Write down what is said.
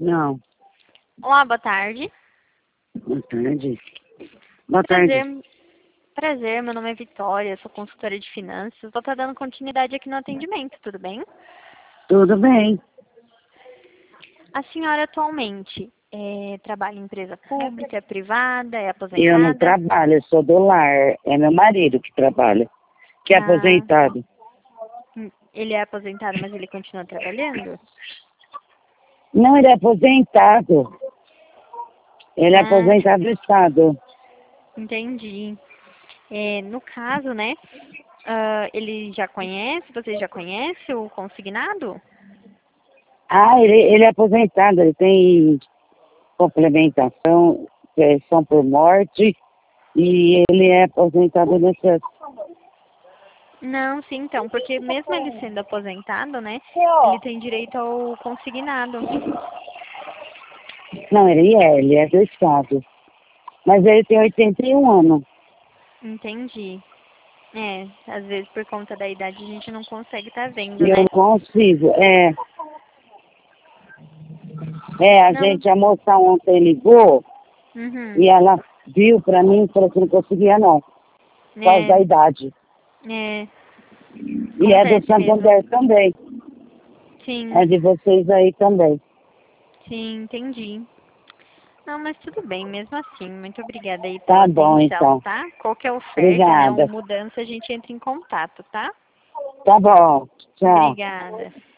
Não. Olá, boa tarde. Boa tarde. Boa tarde. Prazer, meu nome é Vitória, sou consultora de finanças. Vou estar dando continuidade aqui no atendimento, tudo bem? Tudo bem. A senhora atualmente trabalha em empresa pública, privada, é Eu não aposentada? trabalho, eu sou do lar. É meu marido que trabalha, que é Ah, aposentado. ele é aposentado, mas ele continua trabalhando? Não, ele é aposentado. Ele é Ah, aposentado do Estado. entendi. No caso, né, ele já conhece, você já conhece o consignado? Ah, ele é aposentado, ele tem complementação, pensão por morte, e ele é aposentado nessa... Não, sim, então, porque mesmo ele sendo aposentado, né, ele tem direito ao consignado. Não, ele é do Estado. Mas ele tem 81 anos. Entendi. Às vezes por conta da idade a gente não consegue estar vendo, E eu né? não consigo. A Não. gente, a moça ontem ligou Uhum. e ela viu pra mim e falou que não conseguia não, por causa da É, idade. é, E é do acontece mesmo. Santander também. Sim, É de vocês aí também. sim, entendi. Não, mas tudo bem, mesmo assim. Muito obrigada aí pela Tá bom, atenção, então. tá? Qualquer oferta, né, ou Obrigada. mudança, a gente entra em contato, tá? Tá bom. Tchau. Obrigada.